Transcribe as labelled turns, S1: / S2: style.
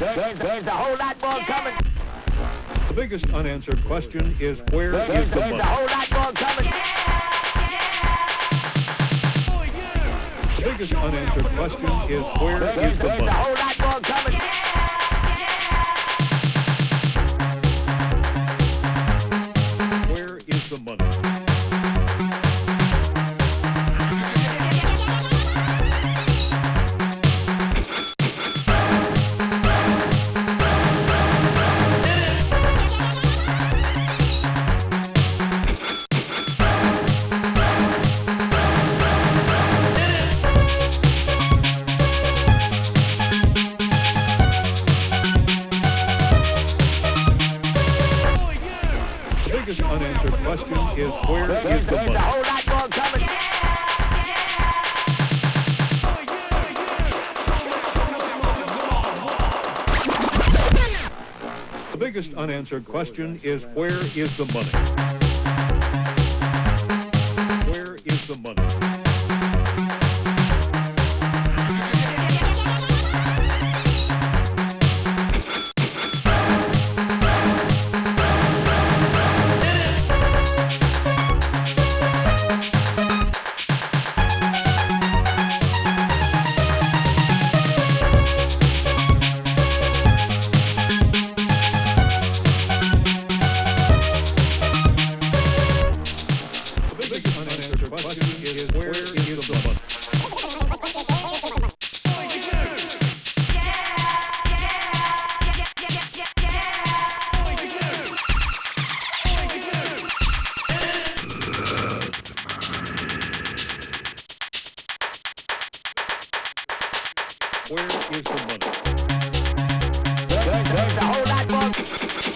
S1: There's a whole lot more coming.
S2: The biggest unanswered question is where is the
S1: There's
S2: money?
S1: a whole lot more coming.
S2: The biggest unanswered question is where is the
S1: There's a
S2: money?
S1: whole lot more coming.
S2: Where is the money? The biggest unanswered question is where is the
S1: There's a
S2: money?
S1: whole lot more coming.
S2: The biggest unanswered question is where is the money? Where is the money? The biggest unanswered question is where is the money? Where is the money?
S1: There's a whole lot more.